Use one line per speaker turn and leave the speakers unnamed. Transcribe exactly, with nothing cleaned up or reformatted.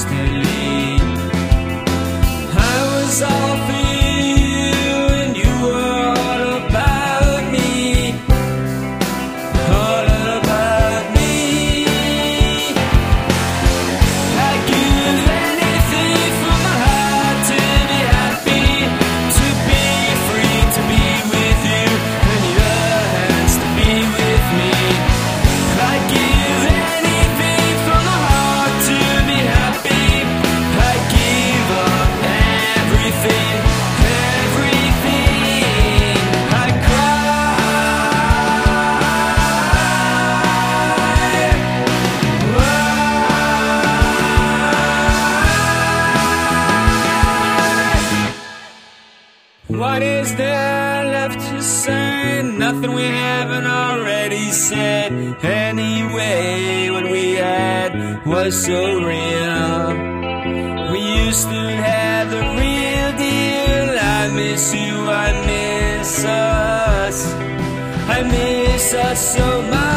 constantly. I was all for you and you were all about me, all about me. I'd give anything from my heart to be happy, to be free, to be with you, and your hands to be with me. I'd give anything from my heart to be happy. I'd give up everything, everything. I'd cry. What is there left to say? Nothing we haven't already said. Anyway, what we had was so real. We used to have the real deal. I miss you, I miss us, I miss us so much.